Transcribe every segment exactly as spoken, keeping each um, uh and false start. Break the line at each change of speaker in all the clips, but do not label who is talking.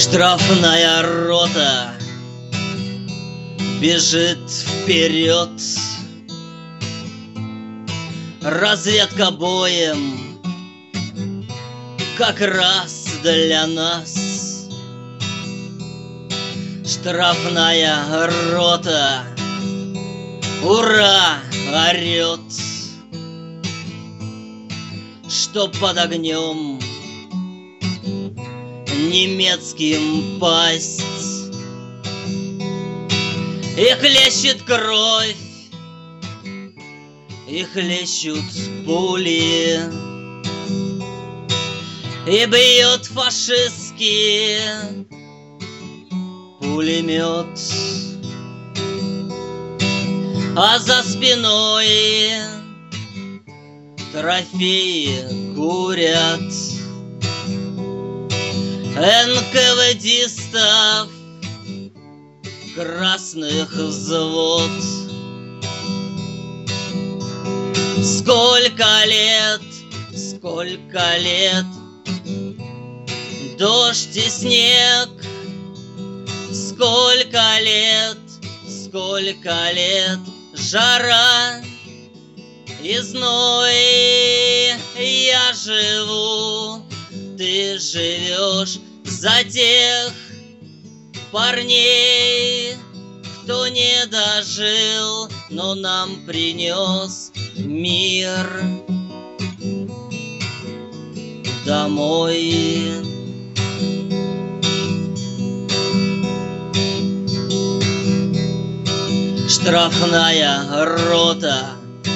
Штрафная рота бежит вперед, разведка боем как раз для нас. Штрафная рота ура орет, что под огнем немецким пасть, и хлещет кровь, и хлещут пули, и бьет фашистский пулемет, а за спиной трофеи курят эн ка вэ дистов красных взвод. Сколько лет, сколько лет дождь и снег, сколько лет, сколько лет жара и зной. Я живу, ты живешь за тех парней, кто не дожил, но нам принес мир домой. Штрафная рота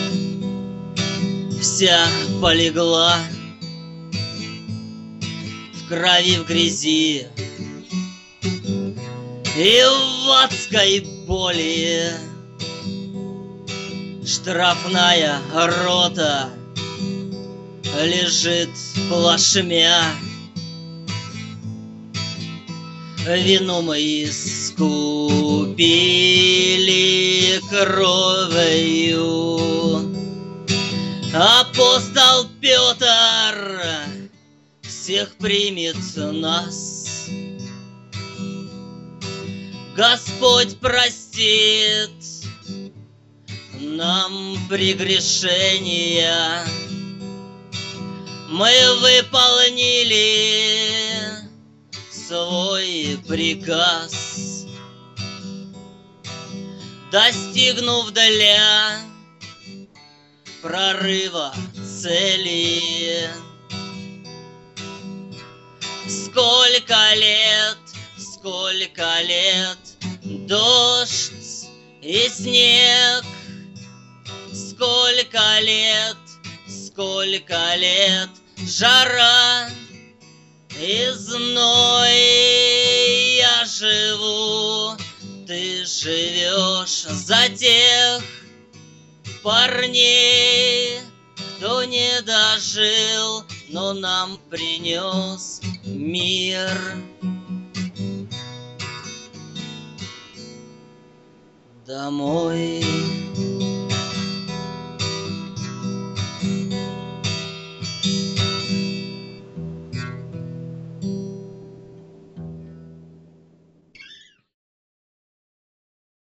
вся полегла в крови, в грязи и в адской боли. Штрафная рота лежит плашмя, вину мы искупили кровью. Апостол Петр всех примет нас, Господь простит нам прегрешения. Мы выполнили свой приказ, достигнув для прорыва цели. Сколько лет, сколько лет дождь и снег, сколько лет, сколько лет жара и зной. Я живу, ты живешь за тех парней, кто не дожил, но нам принес мир домой.